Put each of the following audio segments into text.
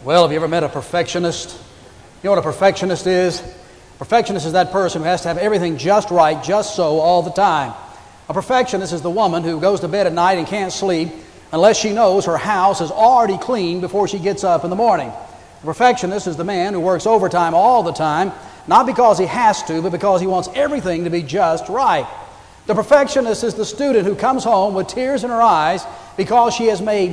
Well, have you ever met a perfectionist? You know what a perfectionist is? A perfectionist is that person who has to have everything just right, just so, all the time. A perfectionist is the woman who goes to bed at night and can't sleep unless she knows her house is already clean before she gets up in the morning. A perfectionist is the man who works overtime all the time, not because he has to, but because he wants everything to be just right. The perfectionist is the student who comes home with tears in her eyes because she has made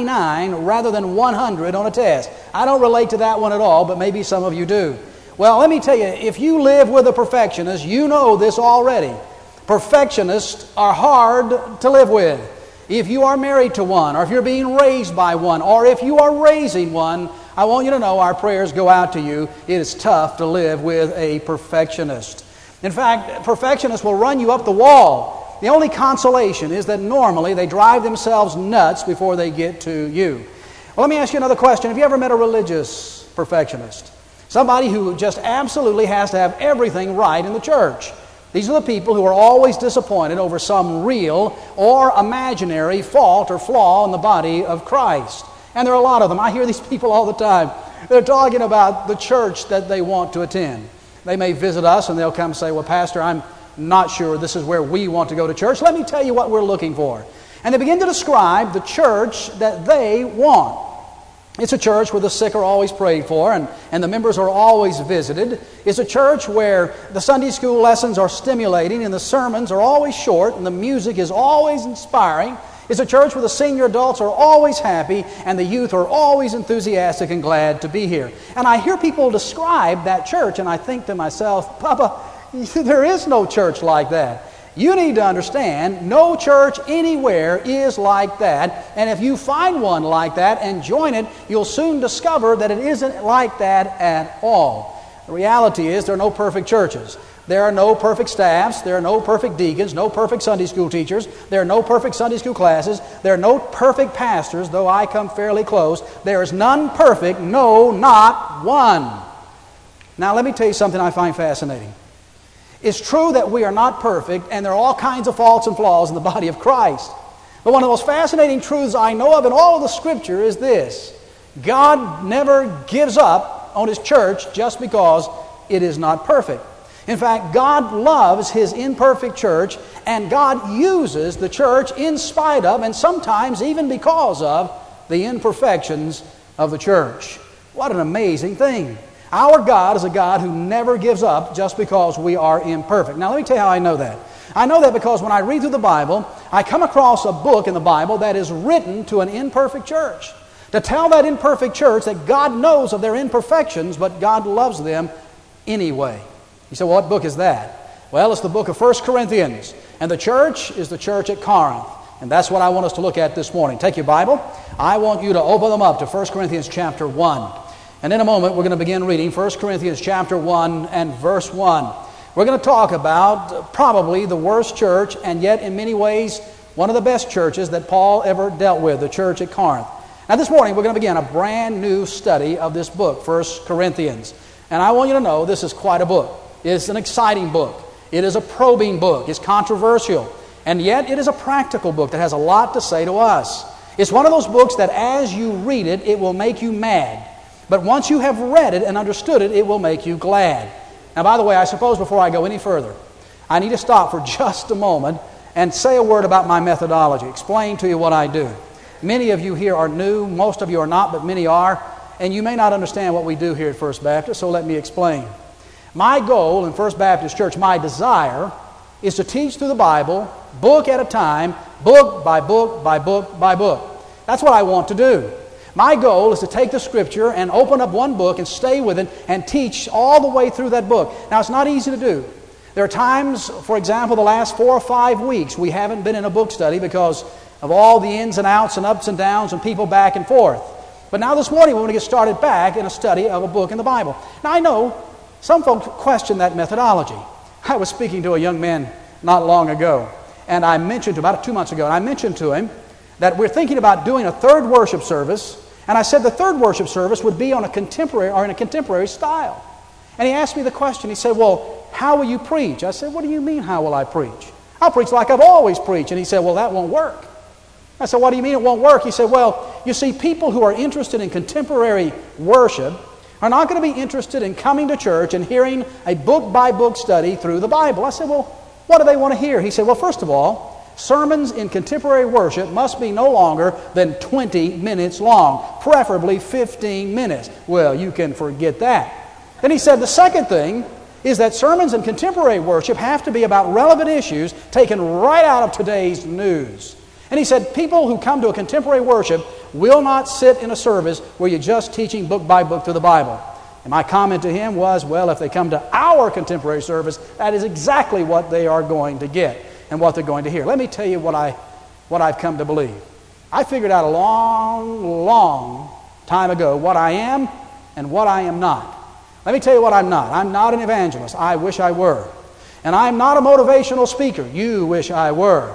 99 rather than 100 on a test. I don't relate to that one at all, but maybe some of you do. Well, let me tell you, if you live with a perfectionist, you know this already. Perfectionists are hard to live with. If you are married to one, or if you're being raised by one, or if you are raising one, I want you to know our prayers go out to you. It is tough to live with a perfectionist. In fact, perfectionists will run you up the wall. The only consolation is that normally they drive themselves nuts before they get to you. Well, let me ask you another question. Have you ever met a religious perfectionist? Somebody who just absolutely has to have everything right in the church. These are the people who are always disappointed over some real or imaginary fault or flaw in the body of Christ. And there are a lot of them. I hear these people all the time. They're talking about the church that they want to attend. They may visit us and they'll come and say, well, Pastor, I'm not sure this is where we want to go to church. Let me tell you what we're looking for. And they begin to describe the church that they want. It's a church where the sick are always prayed for and the members are always visited. It's a church where the Sunday school lessons are stimulating and the sermons are always short and the music is always inspiring. It's a church where the senior adults are always happy and the youth are always enthusiastic and glad to be here. And I hear people describe that church and I think to myself, Papa, there is no church like that. You need to understand, no church anywhere is like that. And if you find one like that and join it, you'll soon discover that it isn't like that at all. The reality is there are no perfect churches. There are no perfect staffs. There are no perfect deacons, no perfect Sunday school teachers. There are no perfect Sunday school classes. There are no perfect pastors, though I come fairly close. There is none perfect, no, not one. Now let me tell you something I find fascinating. It's true that we are not perfect, and there are all kinds of faults and flaws in the body of Christ. But one of the most fascinating truths I know of in all of the Scripture is this. God never gives up on His church just because it is not perfect. In fact, God loves His imperfect church, and God uses the church in spite of, and sometimes even because of, the imperfections of the church. What an amazing thing. Our God is a God who never gives up just because we are imperfect. Now, let me tell you how I know that. I know that because when I read through the Bible, I come across a book in the Bible that is written to an imperfect church. To tell that imperfect church that God knows of their imperfections, but God loves them anyway. You say, well, what book is that? Well, it's the book of 1 Corinthians. And the church is the church at Corinth. And that's what I want us to look at this morning. Take your Bible. I want you to open them up to 1 Corinthians chapter 1. And in a moment, we're going to begin reading 1 Corinthians chapter 1 and verse 1. We're going to talk about probably the worst church, and yet in many ways, one of the best churches that Paul ever dealt with, the church at Corinth. Now this morning, we're going to begin a brand new study of this book, 1 Corinthians. And I want you to know this is quite a book. It's an exciting book. It is a probing book. It's controversial. And yet it is a practical book that has a lot to say to us. It's one of those books that as you read it, it will make you mad. But once you have read it and understood it, it will make you glad. Now, by the way, I suppose before I go any further, I need to stop for just a moment and say a word about my methodology, explain to you what I do. Many of you here are new, most of you are not, but many are, and you may not understand what we do here at First Baptist, so let me explain. My goal in First Baptist Church, my desire, is to teach through the Bible, book at a time, book by book by book by book. That's what I want to do. My goal is to take the Scripture and open up one book and stay with it and teach all the way through that book. Now, it's not easy to do. There are times, for example, the last 4 or 5 weeks, we haven't been in a book study because of all the ins and outs and ups and downs and people back and forth. But now this morning, we're going to get started back in a study of a book in the Bible. Now, I know some folks question that methodology. I was speaking to a young man not long ago, and I mentioned to him, about 2 months ago, and I mentioned to him that we're thinking about doing a third worship service, and I said the third worship service would be on a contemporary or in a contemporary style. And he asked me the question, he said, well, how will you preach? I said, what do you mean, how will I preach? I'll preach like I've always preached. And he said, well, that won't work. I said, what do you mean it won't work? He said, well, You see, people who are interested in contemporary worship are not going to be interested in coming to church and hearing a book-by-book study through the Bible. I said, well, what do they want to hear? He said, well, first of all, sermons in contemporary worship must be no longer than 20 minutes long, preferably 15 minutes. Well, you can forget that. Then he said the second thing is that sermons in contemporary worship have to be about relevant issues taken right out of today's news. And he said people who come to a contemporary worship will not sit in a service where you're just teaching book by book through the Bible. And my comment to him was, well, if they come to our contemporary service, that is exactly what they are going to get and what they're going to hear. Let me tell you what I've come to believe. I figured out a long, long time ago what I am and what I am not. Let me tell you what I'm not. I'm not an evangelist. I wish I were. And I'm not a motivational speaker. You wish I were.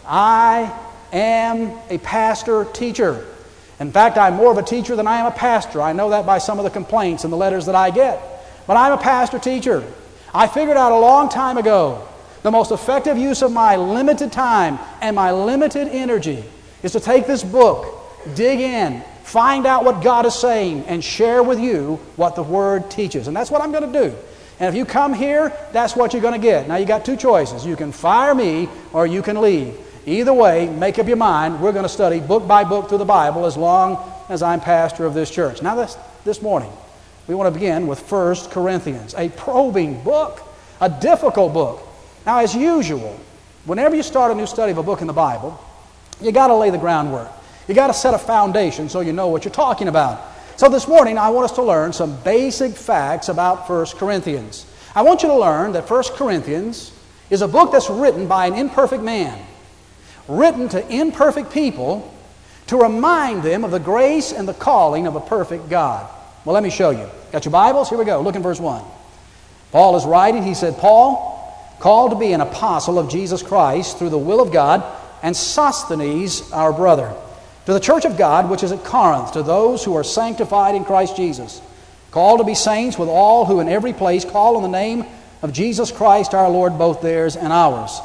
I am a pastor-teacher. In fact, I'm more of a teacher than I am a pastor. I know that by some of the complaints and the letters that I get. But I'm a pastor-teacher. I figured out a long time ago the most effective use of my limited time and my limited energy is to take this book, dig in, find out what God is saying, and share with you what the Word teaches. And that's what I'm going to do. And if you come here, that's what you're going to get. Now, you got two choices. You can fire me or you can leave. Either way, make up your mind. We're going to study book by book through the Bible as long as I'm pastor of this church. Now, this morning, we want to begin with 1 Corinthians, a probing book, a difficult book. Now, as usual, whenever you start a new study of a book in the Bible, you got to lay the groundwork. You got to set a foundation so you know what you're talking about. So this morning, I want us to learn some basic facts about 1 Corinthians. I want you to learn that 1 Corinthians is a book that's written by an imperfect man, written to imperfect people to remind them of the grace and the calling of a perfect God. Well, let me show you. Got your Bibles? Here we go. Look in verse 1. Paul is writing. He said, Paul, called to be an apostle of Jesus Christ through the will of God, and Sosthenes, our brother, to the church of God which is at Corinth, to those who are sanctified in Christ Jesus, called to be saints with all who in every place call on the name of Jesus Christ our Lord, both theirs and ours.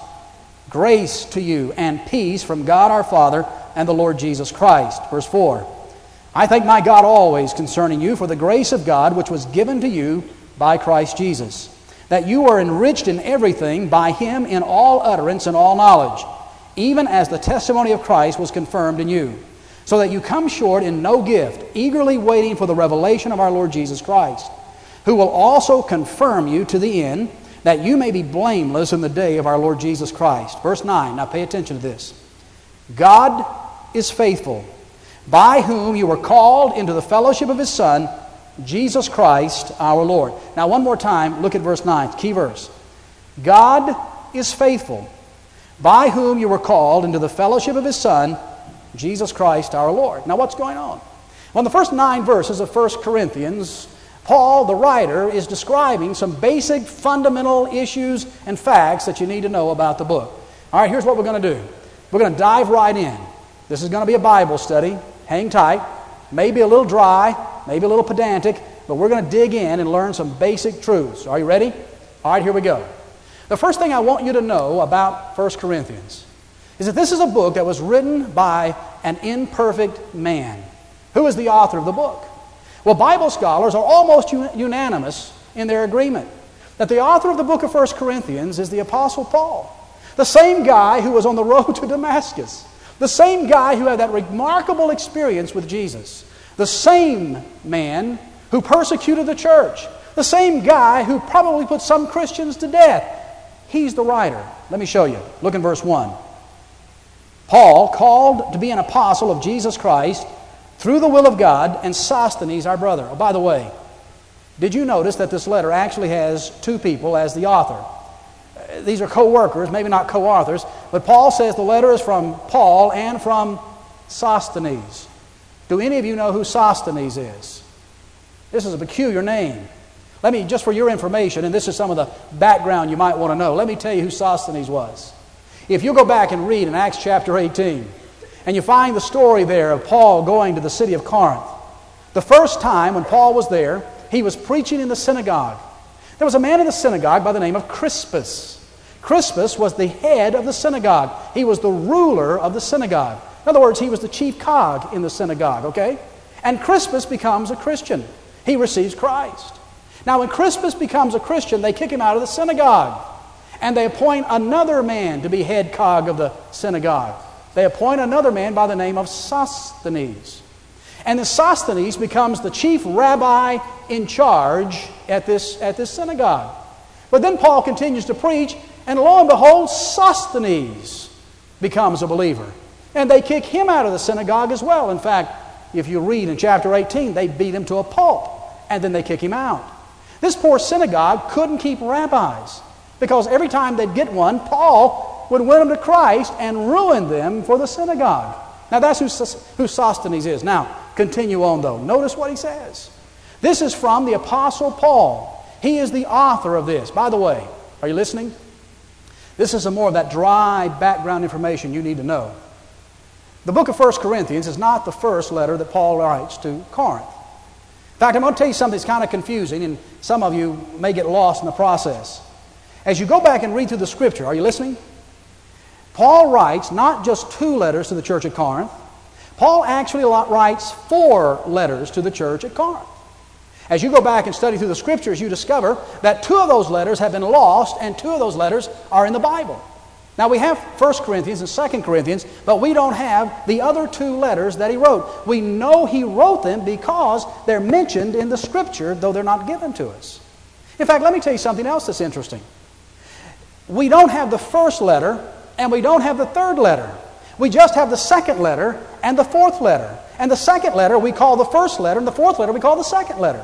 Grace to you and peace from God our Father and the Lord Jesus Christ. Verse 4. I thank my God always concerning you for the grace of God which was given to you by Christ Jesus, that you are enriched in everything by Him in all utterance and all knowledge, even as the testimony of Christ was confirmed in you, so that you come short in no gift, eagerly waiting for the revelation of our Lord Jesus Christ, who will also confirm you to the end, that you may be blameless in the day of our Lord Jesus Christ. Verse 9, now pay attention to this. God is faithful, by whom you were called into the fellowship of His Son, Jesus Christ our Lord. Now one more time, look at verse 9, key verse. God is faithful, by whom you were called into the fellowship of His Son, Jesus Christ our Lord. Now what's going on? Well, in the first 9 verses of 1 Corinthians, Paul, the writer, is describing some basic fundamental issues and facts that you need to know about the book. All right, here's what we're going to do. We're going to dive right in. This is going to be a Bible study. Hang tight. Maybe a little dry, maybe a little pedantic, but we're going to dig in and learn some basic truths. Are you ready? All right, here we go. The first thing I want you to know about 1 Corinthians is that this is a book that was written by an imperfect man. Who is the author of the book? Well, Bible scholars are almost unanimous in their agreement that the author of the book of 1 Corinthians is the Apostle Paul, the same guy who was on the road to Damascus, the same guy who had that remarkable experience with Jesus, the same man who persecuted the church, the same guy who probably put some Christians to death. He's the writer. Let me show you. Look in verse 1. Paul, called to be an apostle of Jesus Christ through the will of God, and Sosthenes, our brother. Oh, by the way, did you notice that this letter actually has 2 people as the author? These are co-workers, maybe not co-authors, but Paul says the letter is from Paul and from Sosthenes. Do any of you know who Sosthenes is? This is a peculiar name. Let me, just for your information, and this is some of the background you might want to know, let me tell you who Sosthenes was. If you go back and read in Acts chapter 18, and you find the story there of Paul going to the city of Corinth, the first time when Paul was there, he was preaching in the synagogue. There was a man in the synagogue by the name of Crispus. Crispus was the head of the synagogue. He was the ruler of the synagogue. In other words, he was the chief cog in the synagogue, okay? And Crispus becomes a Christian. He receives Christ. Now, when Crispus becomes a Christian, they kick him out of the synagogue. And they appoint another man to be head cog of the synagogue. They appoint another man by the name of Sosthenes. And this Sosthenes becomes the chief rabbi in charge at this synagogue. But then Paul continues to preach, and lo and behold, Sosthenes becomes a believer. And they kick him out of the synagogue as well. In fact, if you read in chapter 18, they beat him to a pulp, and then they kick him out. This poor synagogue couldn't keep rabbis, because every time they'd get one, Paul would win them to Christ and ruin them for the synagogue. Now that's who Sosthenes is. Now, continue on though. Notice what he says. This is from the Apostle Paul. He is the author of this. By the way, are you listening? This is some more of that dry background information you need to know. The book of 1 Corinthians is not the first letter that Paul writes to Corinth. In fact, I'm going to tell you something that's kind of confusing, and some of you may get lost in the process. As you go back and read through the Scripture, are you listening? Paul writes not just 2 letters to the church at Corinth. Paul actually writes 4 letters to the church at Corinth. As you go back and study through the Scriptures, you discover that 2 of those letters have been lost, and 2 of those letters are in the Bible. Now, we have 1 Corinthians and 2 Corinthians, but we don't have the other 2 letters that he wrote. We know he wrote them because they're mentioned in the Scripture, though they're not given to us. In fact, let me tell you something else that's interesting. We don't have the first letter, and we don't have the third letter. We just have the second letter and the fourth letter. And the second letter we call the first letter, and the fourth letter we call the second letter.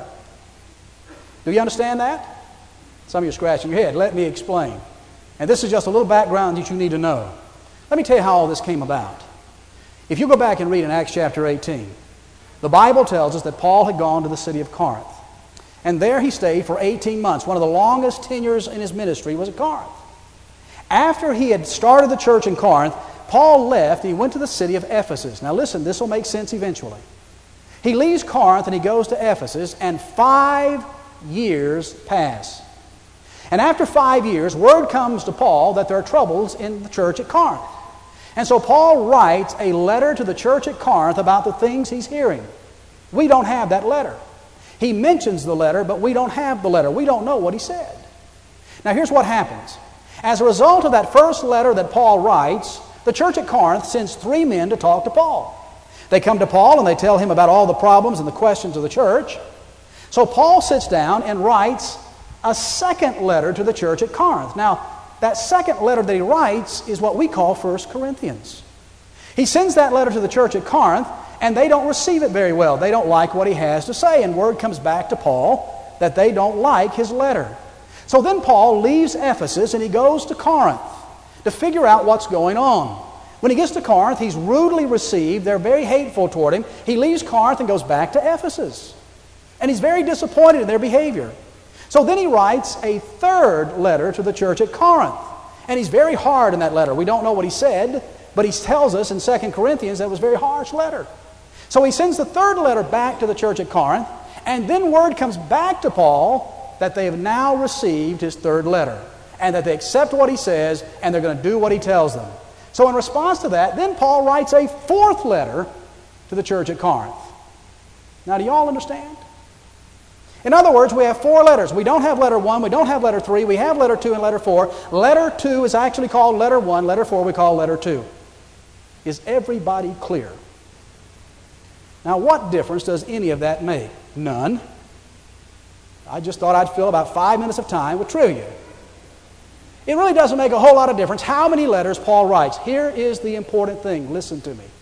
Do you understand that? Some of you are scratching your head. Let me explain. And this is just a little background that you need to know. Let me tell you how all this came about. If you go back and read in Acts chapter 18, the Bible tells us that Paul had gone to the city of Corinth. And there he stayed for 18 months. One of the longest tenures in his ministry was at Corinth. After he had started the church in Corinth, Paul left and he went to the city of Ephesus. Now listen, this will make sense eventually. He leaves Corinth and he goes to Ephesus, and 5 years pass. And after 5 years, word comes to Paul that there are troubles in the church at Corinth. And so Paul writes a letter to the church at Corinth about the things he's hearing. We don't have that letter. He mentions the letter, but we don't have the letter. We don't know what he said. Now here's what happens. As a result of that first letter that Paul writes, the church at Corinth sends 3 men to talk to Paul. They come to Paul and they tell him about all the problems and the questions of the church. So Paul sits down and writes a second letter to the church at Corinth. Now, that second letter that he writes is what we call 1 Corinthians. He sends that letter to the church at Corinth, and they don't receive it very well. They don't like what he has to say, and word comes back to Paul that they don't like his letter. So then Paul leaves Ephesus and he goes to Corinth to figure out what's going on. When he gets to Corinth, he's rudely received. They're very hateful toward him. He leaves Corinth and goes back to Ephesus. And he's very disappointed in their behavior. So then he writes a third letter to the church at Corinth. And he's very hard in that letter. We don't know what he said, but he tells us in 2 Corinthians that it was a very harsh letter. So he sends the third letter back to the church at Corinth, and then word comes back to Paul that they have now received his third letter, and that they accept what he says, and they're going to do what he tells them. So in response to that, then Paul writes a fourth letter to the church at Corinth. Now, do you all understand? In other words, we have 4 letters. We don't have letter 1, we don't have letter 3, we have letter 2 and letter 4. Letter 2 is actually called letter 1, letter 4 we call letter 2. Is everybody clear? Now, what difference does any of that make? None. I just thought I'd fill about 5 minutes of time with trivia. It really doesn't make a whole lot of difference how many letters Paul writes. Here is the important thing. Listen to me.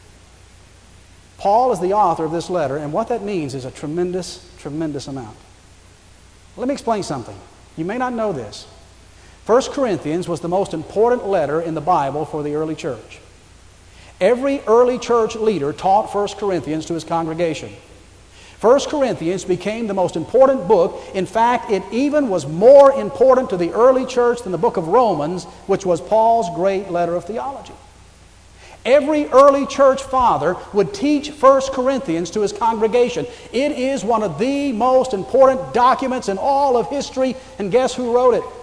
Paul is the author of this letter, and what that means is a tremendous, tremendous amount. Let me explain something. You may not know this. 1 Corinthians was the most important letter in the Bible for the early church. Every early church leader taught 1 Corinthians to his congregation. 1 Corinthians became the most important book. In fact, it even was more important to the early church than the book of Romans, which was Paul's great letter of theology. Every early church father would teach 1 Corinthians to his congregation. It is one of the most important documents in all of history, and guess who wrote it?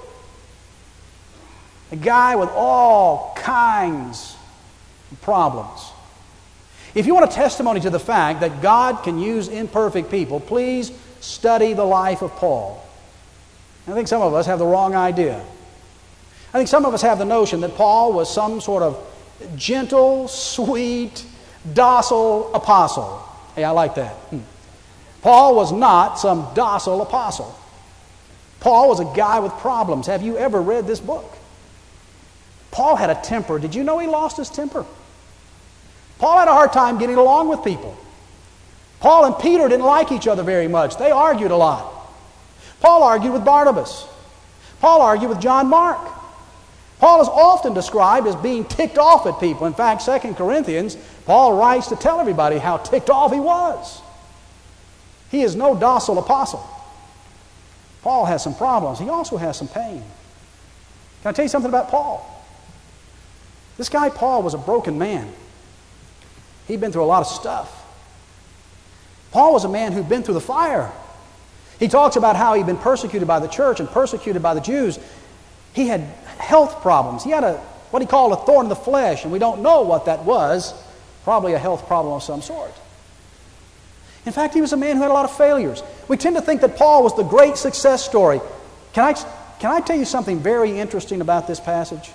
A guy with all kinds of problems. If you want a testimony to the fact that God can use imperfect people, please study the life of Paul. I think some of us have the wrong idea. I think some of us have the notion that Paul was some sort of gentle, sweet, docile apostle. Hey, I like that. Paul was not some docile apostle. Paul was a guy with problems. Have you ever read this book? Paul had a temper. Did you know he lost his temper? Paul had a hard time getting along with people. Paul and Peter didn't like each other very much. They argued a lot. Paul argued with Barnabas. Paul argued with John Mark. Paul is often described as being ticked off at people. In fact, 2 Corinthians, Paul writes to tell everybody how ticked off he was. He is no docile apostle. Paul has some problems. He also has some pain. Can I tell you something about Paul? This guy Paul was a broken man. He'd been through a lot of stuff. Paul was a man who'd been through the fire. He talks about how he'd been persecuted by the church and persecuted by the Jews. He had health problems. He had what he called a thorn in the flesh, and we don't know what that was. Probably a health problem of some sort. In fact, he was a man who had a lot of failures. We tend to think that Paul was the great success story. Can I tell you something very interesting about this passage?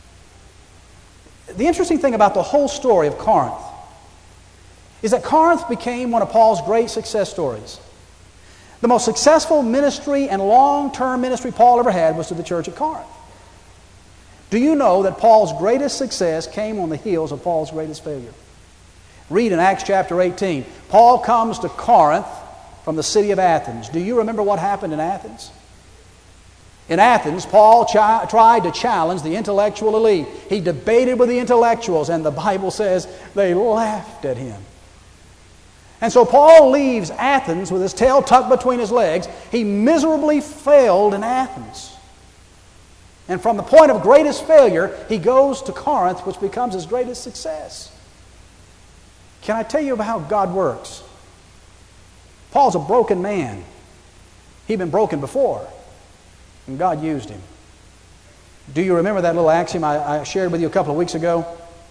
The interesting thing about the whole story of Corinth is that Corinth became one of Paul's great success stories. The most successful ministry and long-term ministry Paul ever had was to the church at Corinth. Do you know that Paul's greatest success came on the heels of Paul's greatest failure? Read in Acts chapter 18. Paul comes to Corinth from the city of Athens. Do you remember what happened in Athens? In Athens, Paul tried to challenge the intellectual elite. He debated with the intellectuals, and the Bible says they laughed at him. And so Paul leaves Athens with his tail tucked between his legs. He miserably failed in Athens. And from the point of greatest failure, he goes to Corinth, which becomes his greatest success. Can I tell you about how God works? Paul's a broken man. He'd been broken before, and God used him. Do you remember that little axiom I shared with you a couple of weeks ago?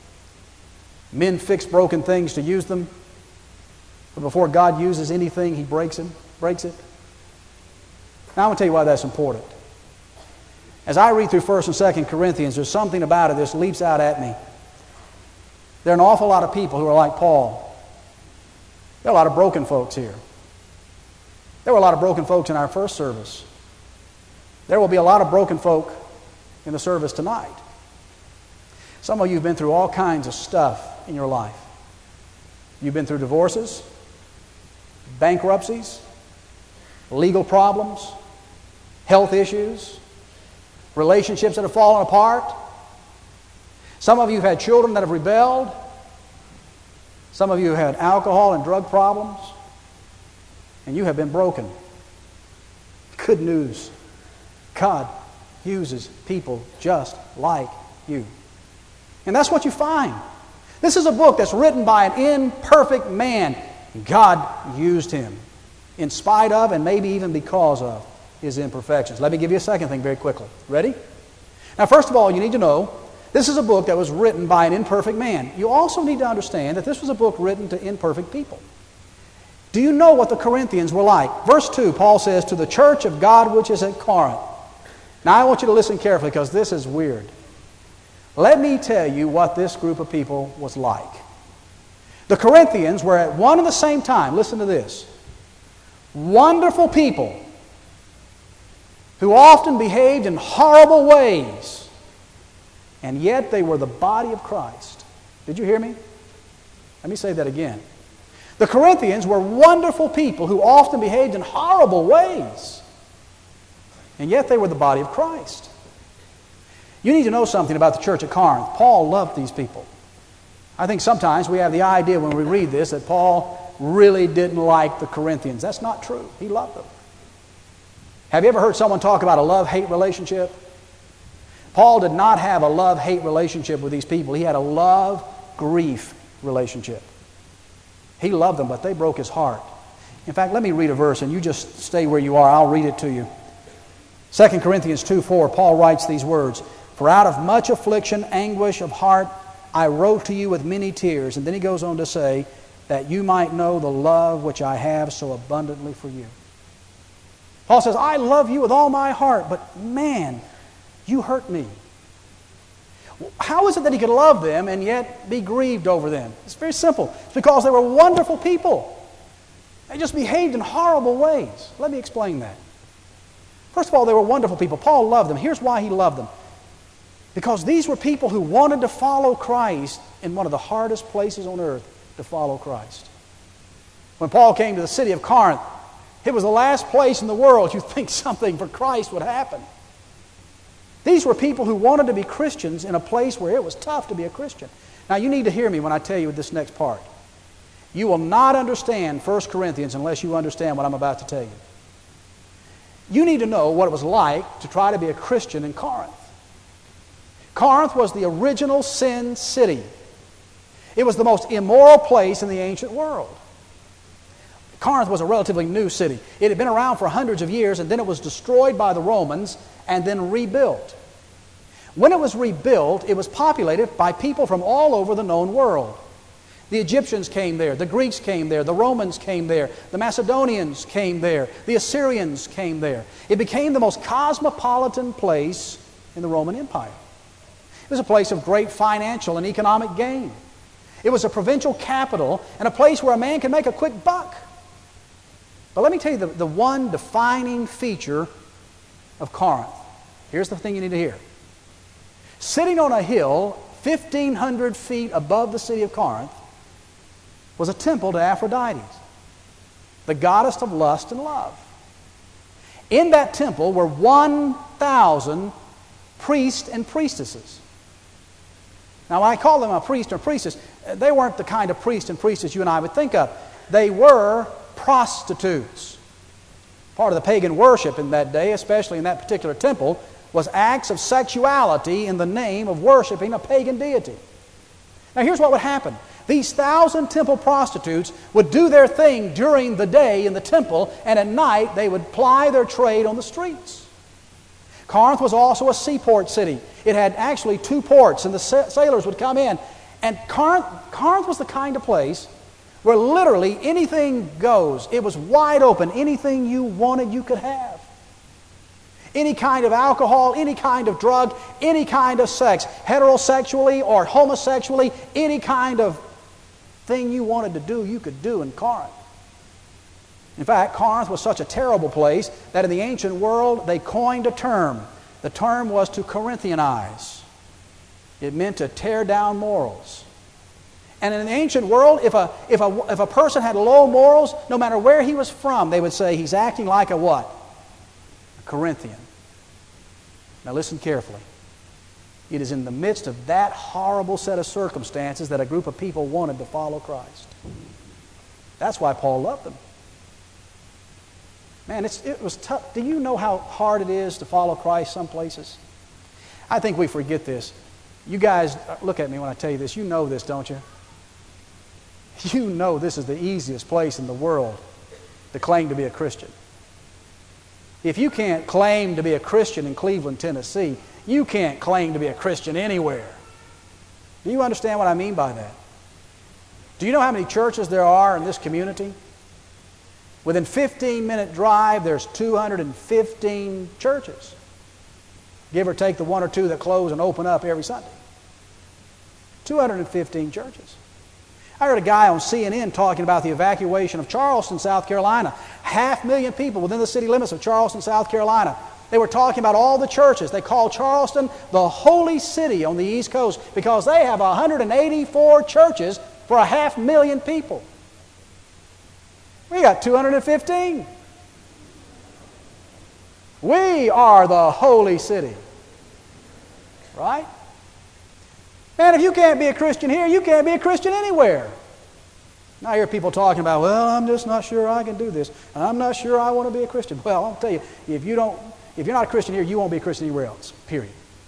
Men fix broken things to use them, but before God uses anything, He breaks it. Now I want to tell you why that's important. As I read through 1 and 2 Corinthians, there's something about it that leaps out at me. There are an awful lot of people who are like Paul. There are a lot of broken folks here. There were a lot of broken folks in our first service. There will be a lot of broken folk in the service tonight. Some of you have been through all kinds of stuff in your life. You've been through divorces, bankruptcies, legal problems, health issues, relationships that have fallen apart. Some of you have had children that have rebelled. Some of you have had alcohol and drug problems. And you have been broken. Good news. God uses people just like you. And that's what you find. This is a book that's written by an imperfect man. God used him in spite of and maybe even because of his imperfections. Let me give you a second thing very quickly. Ready? Now, first of all, you need to know this is a book that was written by an imperfect man. You also need to understand that this was a book written to imperfect people. Do you know what the Corinthians were like? Verse 2, Paul says, to the church of God which is at Corinth. Now, I want you to listen carefully because this is weird. Let me tell you what this group of people was like. The Corinthians were at one and the same time, listen to this, wonderful people who often behaved in horrible ways, and yet they were the body of Christ. Did you hear me? Let me say that again. The Corinthians were wonderful people who often behaved in horrible ways, and yet they were the body of Christ. You need to know something about the church at Corinth. Paul loved these people. I think sometimes we have the idea when we read this that Paul really didn't like the Corinthians. That's not true. He loved them. Have you ever heard someone talk about a love-hate relationship? Paul did not have a love-hate relationship with these people. He had a love-grief relationship. He loved them, but they broke his heart. In fact, let me read a verse, and you just stay where you are. I'll read it to you. 2 Corinthians 2:4, Paul writes these words, for out of much affliction, anguish of heart, I wrote to you with many tears. And then he goes on to say, that you might know the love which I have so abundantly for you. Paul says, I love you with all my heart, but man, you hurt me. How is it that he could love them and yet be grieved over them? It's very simple. It's because they were wonderful people. They just behaved in horrible ways. Let me explain that. First of all, they were wonderful people. Paul loved them. Here's why he loved them. Because these were people who wanted to follow Christ in one of the hardest places on earth to follow Christ. When Paul came to the city of Corinth, it was the last place in the world you'd think something for Christ would happen. These were people who wanted to be Christians in a place where it was tough to be a Christian. Now you need to hear me when I tell you this next part. You will not understand 1 Corinthians unless you understand what I'm about to tell you. You need to know what it was like to try to be a Christian in Corinth. Corinth was the original sin city. It was the most immoral place in the ancient world. Corinth was a relatively new city. It had been around for hundreds of years, and then it was destroyed by the Romans and then rebuilt. When it was rebuilt, it was populated by people from all over the known world. The Egyptians came there, the Greeks came there, the Romans came there, the Macedonians came there, the Assyrians came there. It became the most cosmopolitan place in the Roman Empire. It was a place of great financial and economic gain. It was a provincial capital and a place where a man could make a quick buck. But let me tell you the one defining feature of Corinth. Here's the thing you need to hear. Sitting on a hill 1,500 feet above the city of Corinth was a temple to Aphrodite, the goddess of lust and love. In that temple were 1,000 priests and priestesses. Now, when I call them a priest or priestess, they weren't the kind of priest and priestess you and I would think of. They were prostitutes. Part of the pagan worship in that day, especially in that particular temple, was acts of sexuality in the name of worshiping a pagan deity. Now, here's what would happen. These 1,000 temple prostitutes would do their thing during the day in the temple, and at night they would ply their trade on the streets. Corinth was also a seaport city. It had actually 2 ports, and the sailors would come in. And Corinth was the kind of place where literally anything goes. It was wide open. Anything you wanted, you could have. Any kind of alcohol, any kind of drug, any kind of sex, heterosexually or homosexually, any kind of thing you wanted to do, you could do in Corinth. In fact, Corinth was such a terrible place that in the ancient world they coined a term. The term was to Corinthianize. It meant to tear down morals. And in the ancient world, if a person had low morals, no matter where he was from, they would say he's acting like a what? A Corinthian. Now listen carefully. It is in the midst of that horrible set of circumstances that a group of people wanted to follow Christ. That's why Paul loved them. Man, it was tough. Do you know how hard it is to follow Christ some places? I think we forget this. You guys, look at me when I tell you this. You know this, don't you? You know this is the easiest place in the world to claim to be a Christian. If you can't claim to be a Christian in Cleveland, Tennessee, you can't claim to be a Christian anywhere. Do you understand what I mean by that? Do you know how many churches there are in this community? Within 15-minute drive, there's 215 churches. Give or take the 1 or 2 that close and open up every Sunday. 215 churches. I heard a guy on CNN talking about the evacuation of Charleston, South Carolina. 500,000 people within the city limits of Charleston, South Carolina. They were talking about all the churches. They call Charleston the holy city on the East Coast because they have 184 churches for 500,000 people. We got 215. We are the holy city. Right? Man, if you can't be a Christian here, you can't be a Christian anywhere. Now I hear people talking about, well, I'm just not sure I can do this. I'm not sure I want to be a Christian. Well, I'll tell you, if you're not a Christian here, you won't be a Christian anywhere else. Period.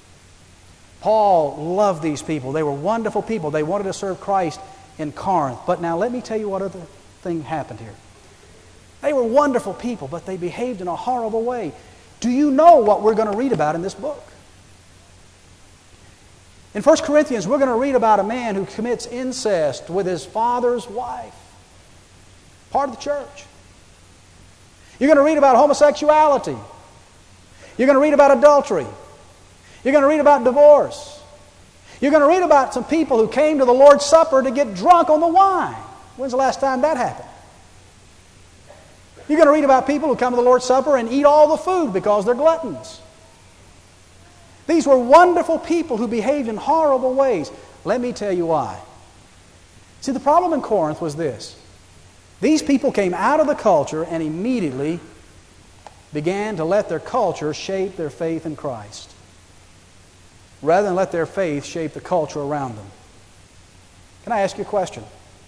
Paul loved these people. They were wonderful people. They wanted to serve Christ in Corinth. But now let me tell you what other thing happened here. They were wonderful people, but they behaved in a horrible way. Do you know what we're going to read about in this book? In 1 Corinthians, we're going to read about a man who commits incest with his father's wife. Part of the church. You're going to read about homosexuality. You're going to read about adultery. You're going to read about divorce. You're going to read about some people who came to the Lord's Supper to get drunk on the wine. When's the last time that happened? You're going to read about people who come to the Lord's Supper and eat all the food because they're gluttons. These were wonderful people who behaved in horrible ways. Let me tell you why. See, the problem in Corinth was this. These people came out of the culture and immediately began to let their culture shape their faith in Christ, rather than let their faith shape the culture around them. Can I ask you a question?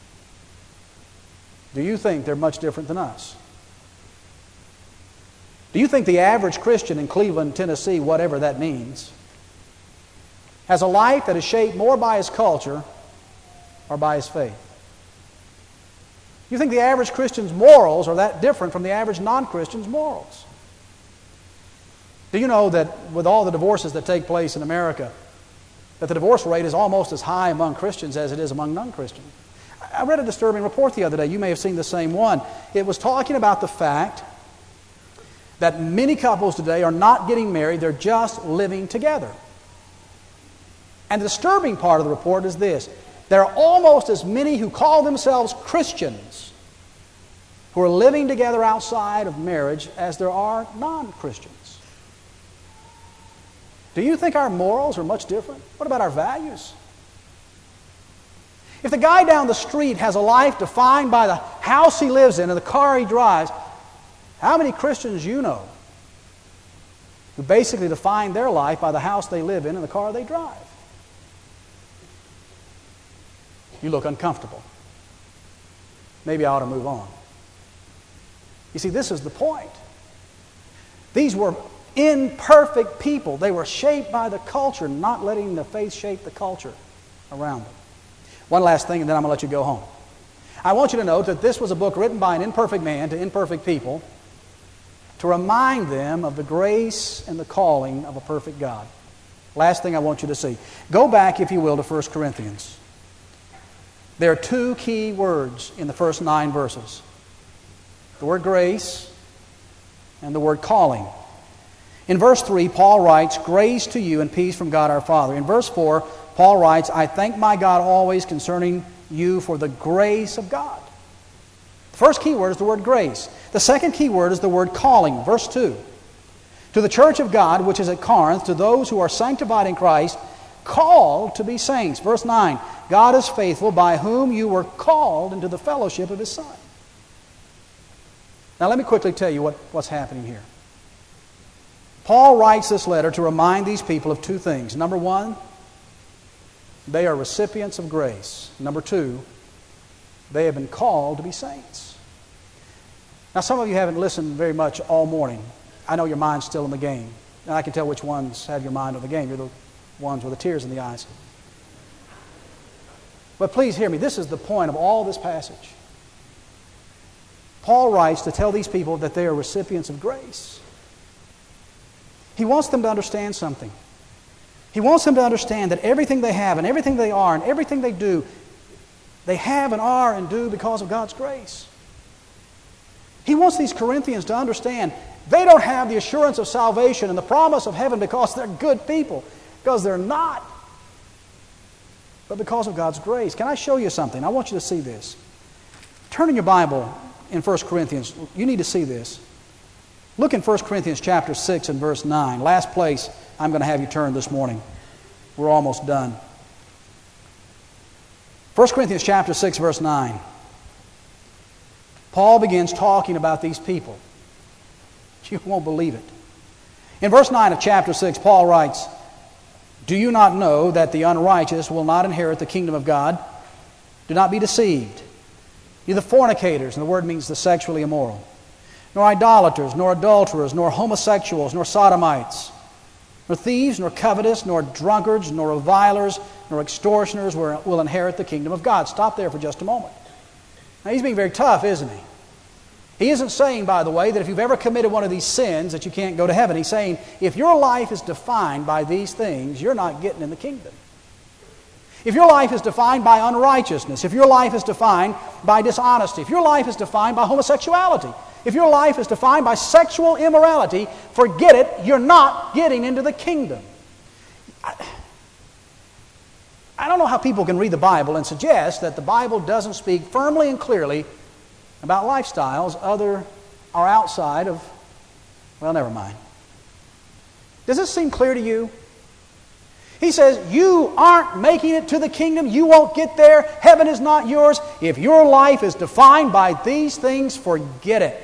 Do you think they're much different than us? Do you think the average Christian in Cleveland, Tennessee, whatever that means, has a life that is shaped more by his culture or by his faith? You think the average Christian's morals are that different from the average non-Christian's morals? Do you know that with all the divorces that take place in America, that the divorce rate is almost as high among Christians as it is among non-Christians? I read a disturbing report the other day. You may have seen the same one. It was talking about the fact that many couples today are not getting married, they're just living together. And the disturbing part of the report is this. There are almost as many who call themselves Christians who are living together outside of marriage as there are non-Christians. Do you think our morals are much different? What about our values? If the guy down the street has a life defined by the house he lives in and the car he drives, how many Christians you know who basically define their life by the house they live in and the car they drive? You look uncomfortable. Maybe I ought to move on. You see, this is the point. These were imperfect people. They were shaped by the culture, not letting the faith shape the culture around them. One last thing, and then I'm going to let you go home. I want you to note that this was a book written by an imperfect man to imperfect people to remind them of the grace and the calling of a perfect God. Last thing I want you to see. Go back, if you will, to 1 Corinthians. There are two key words in the first 9 verses. The word grace and the word calling. In verse 3, Paul writes, "Grace to you and peace from God our Father." In verse 4, Paul writes, "I thank my God always concerning you for the grace of God." The first key word is the word grace. The second key word is the word calling. Verse 2, "To the church of God which is at Corinth, to those who are sanctified in Christ, called to be saints." Verse 9, "God is faithful, by whom you were called into the fellowship of His Son." Now let me quickly tell you what's happening here. Paul writes this letter to remind these people of two things. Number one, they are recipients of grace. Number two, they have been called to be saints. Now some of you haven't listened very much all morning. I know your mind's still in the game. And I can tell which ones have your mind on the game. You're the ones with the tears in the eyes. But please hear me. This is the point of all this passage. Paul writes to tell these people that they are recipients of grace. He wants them to understand something. He wants them to understand that everything they have and everything they are and everything they do, they have and are and do because of God's grace. He wants these Corinthians to understand they don't have the assurance of salvation and the promise of heaven because they're good people, because they're not, but because of God's grace. Can I show you something? I want you to see this. Turn in your Bible in 1 Corinthians. You need to see this. Look in 1 Corinthians chapter 6 and verse 9. Last place I'm going to have you turn this morning. We're almost done. 1 Corinthians chapter 6 verse 9. Paul begins talking about these people. You won't believe it. In verse 9 of chapter 6, Paul writes, "Do you not know that the unrighteous will not inherit the kingdom of God? Do not be deceived. Neither fornicators," and the word means the sexually immoral, "nor idolaters, nor adulterers, nor homosexuals, nor sodomites, nor thieves, nor covetous, nor drunkards, nor revilers, nor extortioners will inherit the kingdom of God." Stop there for just a moment. Now he's being very tough, isn't he? He isn't saying, by the way, that if you've ever committed one of these sins that you can't go to heaven. He's saying, if your life is defined by these things, you're not getting in the kingdom. If your life is defined by unrighteousness, if your life is defined by dishonesty, if your life is defined by homosexuality, if your life is defined by sexual immorality, forget it, you're not getting into the kingdom. I don't know how people can read the Bible and suggest that the Bible doesn't speak firmly and clearly about lifestyles other or outside of, well, never mind. Does this seem clear to you? He says, you aren't making it to the kingdom. You won't get there. Heaven is not yours. If your life is defined by these things, forget it.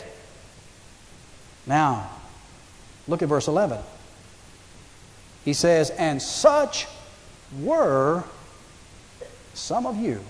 Now, look at verse 11. He says, and such were some of you.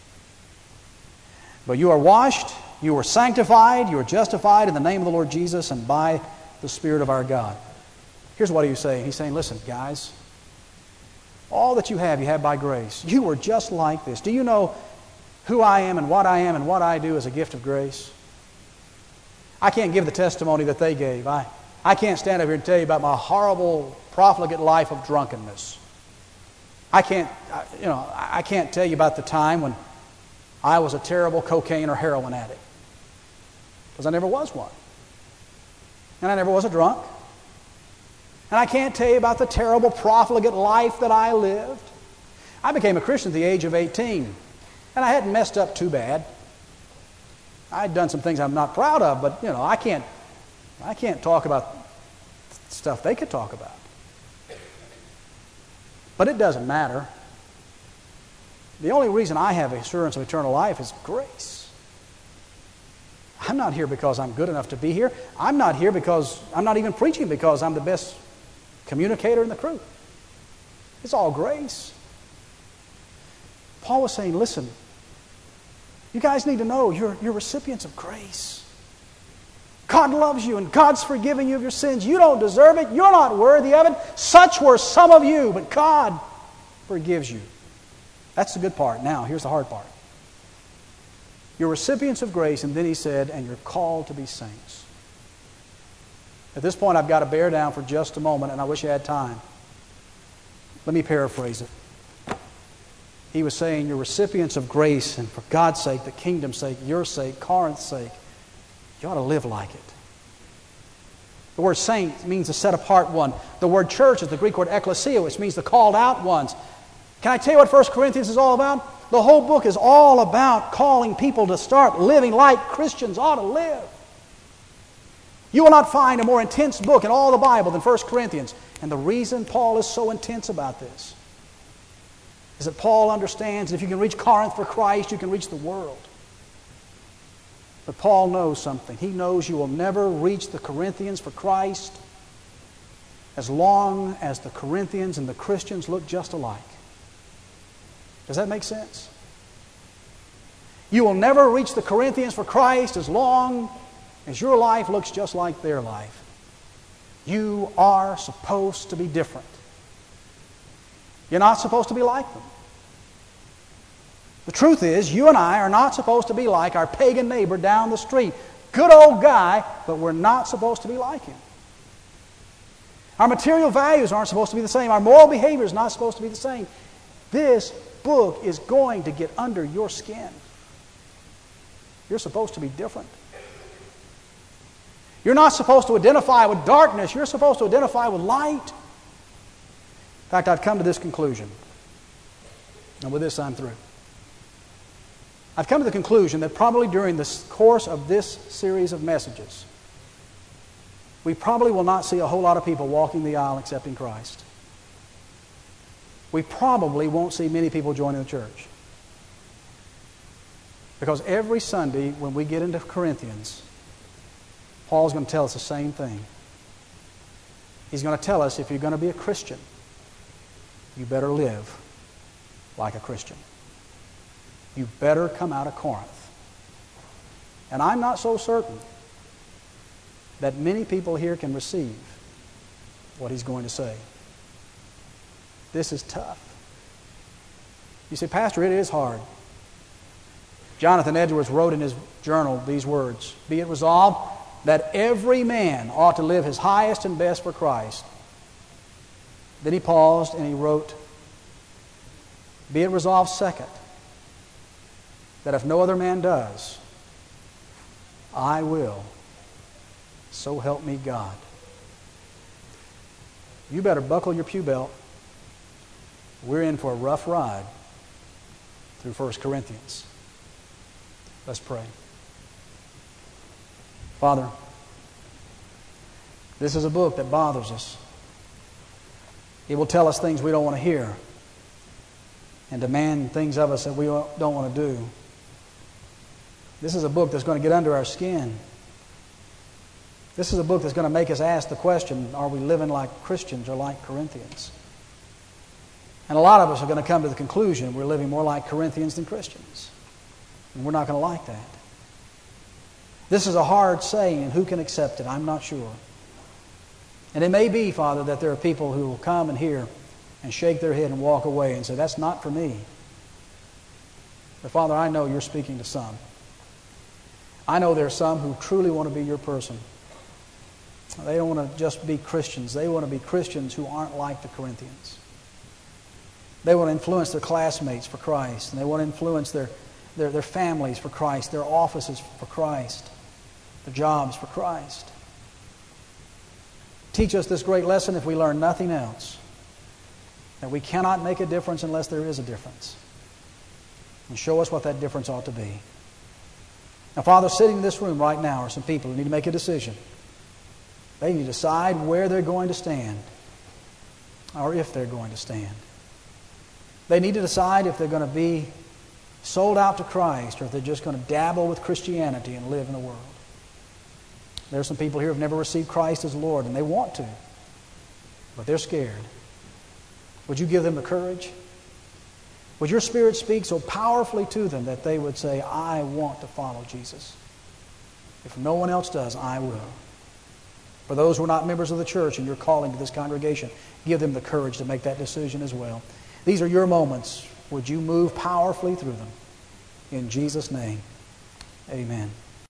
But you are washed, you are sanctified, you are justified in the name of the Lord Jesus and by the Spirit of our God. Here's what he's saying. He's saying, listen, guys, all that you have by grace. You were just like this. Do you know who I am and what I do as a gift of grace? I can't give the testimony that they gave. I can't stand up here and tell you about my horrible, profligate life of drunkenness. I can't tell you about the time when I was a terrible cocaine or heroin addict. Because I never was one. And I never was a drunk. And I can't tell you about the terrible profligate life that I lived. I became a Christian at the age of 18. And I hadn't messed up too bad. I had done some things I'm not proud of, but I can't talk about stuff they could talk about. But it doesn't matter. The only reason I have assurance of eternal life is grace. I'm not here because I'm good enough to be here. I'm not here because I'm not even preaching because I'm the best communicator in the crew. It's all grace. Paul was saying, listen, you guys need to know you're recipients of grace. God loves you and God's forgiven you of your sins. You don't deserve it. You're not worthy of it. Such were some of you, but God forgives you. That's the good part. Now, here's the hard part. You're recipients of grace, and then he said, and you're called to be saints. At this point, I've got to bear down for just a moment, and I wish I had time. Let me paraphrase it. He was saying, you're recipients of grace, and for God's sake, the kingdom's sake, your sake, Corinth's sake, you ought to live like it. The word saint means the set apart one. The word church is the Greek word ekklesia, which means the called out ones. Can I tell you what 1 Corinthians is all about? The whole book is all about calling people to start living like Christians ought to live. You will not find a more intense book in all the Bible than 1 Corinthians. And the reason Paul is so intense about this is that Paul understands that if you can reach Corinth for Christ, you can reach the world. But Paul knows something. He knows you will never reach the Corinthians for Christ as long as the Corinthians and the Christians look just alike. Does that make sense? You will never reach the Corinthians for Christ as long as your life looks just like their life. You are supposed to be different. You're not supposed to be like them. The truth is, you and I are not supposed to be like our pagan neighbor down the street. Good old guy, but we're not supposed to be like him. Our material values aren't supposed to be the same. Our moral behavior is not supposed to be the same. This book is going to get under your skin. You're supposed to be different. You're not supposed to identify with darkness. You're supposed to identify with light. In fact, I've come to this conclusion. And with this, I'm through. I've come to the conclusion that probably during the course of this series of messages, we probably will not see a whole lot of people walking the aisle accepting Christ. We probably won't see many people joining the church. Because every Sunday when we get into Corinthians, Paul's going to tell us the same thing. He's going to tell us if you're going to be a Christian, you better live like a Christian. You better come out of Corinth. And I'm not so certain that many people here can receive what he's going to say. This is tough. You say, Pastor, it is hard. Jonathan Edwards wrote in his journal these words, "Be it resolved that every man ought to live his highest and best for Christ." Then he paused and he wrote, Be it resolved, second, that if no other man does, I will. So help me God. You better buckle your pew belt. We're in for a rough ride through 1 Corinthians. Let's pray. Father, this is a book that bothers us. It will tell us things we don't want to hear and demand things of us that we don't want to do. This is a book that's going to get under our skin. This is a book that's going to make us ask the question, are we living like Christians or like Corinthians? And a lot of us are going to come to the conclusion we're living more like Corinthians than Christians. And we're not going to like that. This is a hard saying, and who can accept it? I'm not sure. And it may be, Father, that there are people who will come and hear and shake their head and walk away and say, that's not for me. But Father, I know you're speaking to some. I know there are some who truly want to be your person. They don't want to just be Christians. They want to be Christians who aren't like the Corinthians. They want to influence their classmates for Christ. And they want to influence their families for Christ, their offices for Christ, their jobs for Christ. Teach us this great lesson if we learn nothing else. That we cannot make a difference unless there is a difference. And show us what that difference ought to be. Now, Father, sitting in this room right now are some people who need to make a decision. They need to decide where they're going to stand, or if they're going to stand. They need to decide if they're going to be sold out to Christ, or if they're just going to dabble with Christianity and live in the world. There are some people here who have never received Christ as Lord, and they want to, but they're scared. Would you give them the courage? Would your Spirit speak so powerfully to them that they would say, I want to follow Jesus. If no one else does, I will. For those who are not members of the church and you're calling to this congregation, give them the courage to make that decision as well. These are your moments. Would you move powerfully through them? In Jesus' name, amen.